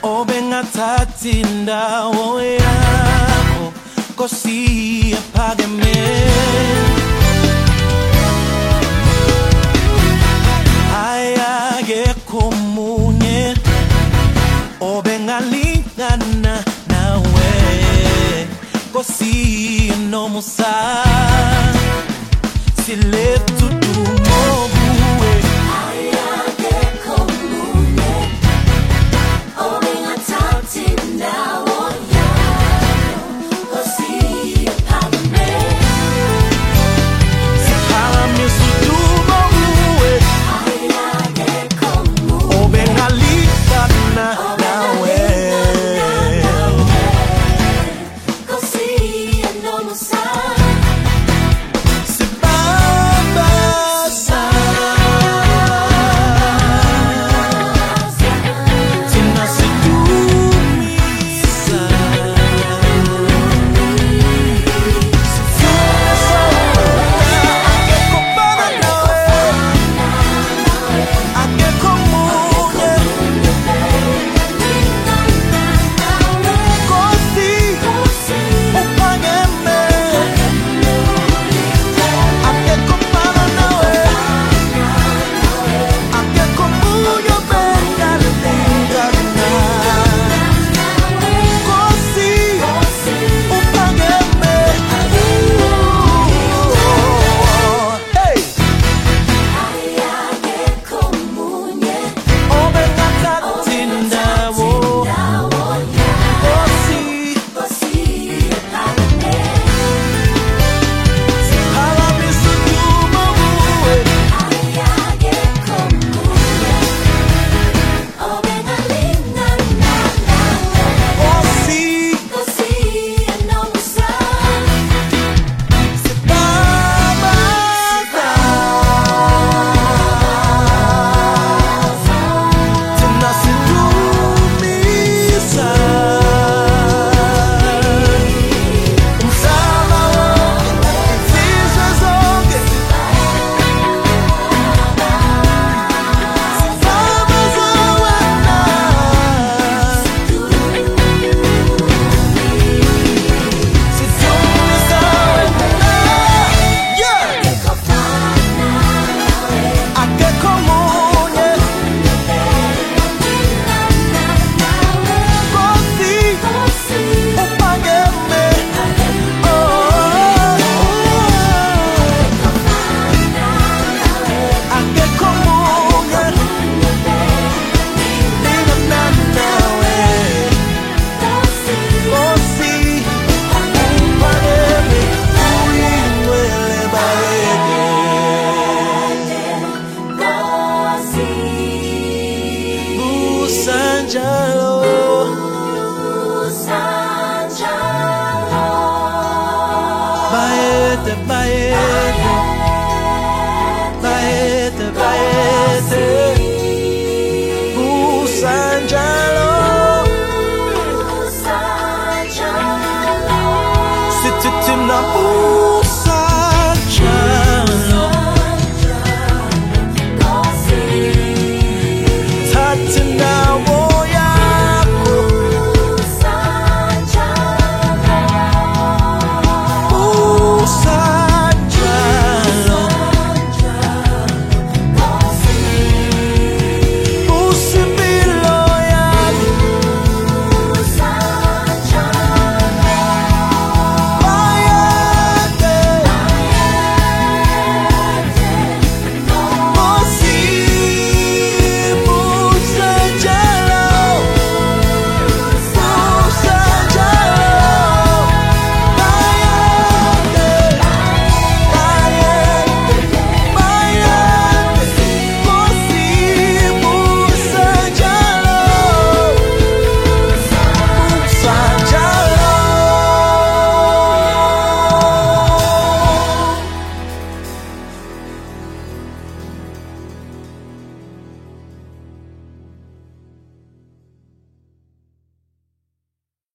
Obengathathi indawo yakho Nkosi ephakeme Ayakekho omunye obengalingana nawe Nkosi nomusa Silethu dumo kuwe Ayakekho omunye obengathathi indawo yakho Nkosi ephakeme Siphakamisa udumo kuwe Ayakekho omunye obengalingana nawe Nkosi nomusa Sibambasa Thina sidumisa Akekho ofana nawe Akekho omunye Nkosi uphakeme Akekho ofana nawe Akekho omunye obengalingana Nkosi uphakeme Hey Ayakekho omunye obengathathi indawo Nkosi Nkosi ephakeme Siphakamisa udumo kuwe Ayakekho omunye obengalingana nawe Nkosi Nkosi nomusa sibambasa Thina sidumisa Umhlaba wonke izizwe zonke Sibambasa wena Sidumisa wena Yeah Akekho omunye Nkosi uphakeme Akekho omunye lingana nawe Nkosi uphakeme uyingcwele bayeke Busanjalo Bayete bayete Bayete bayete Busanjalo Sithi thina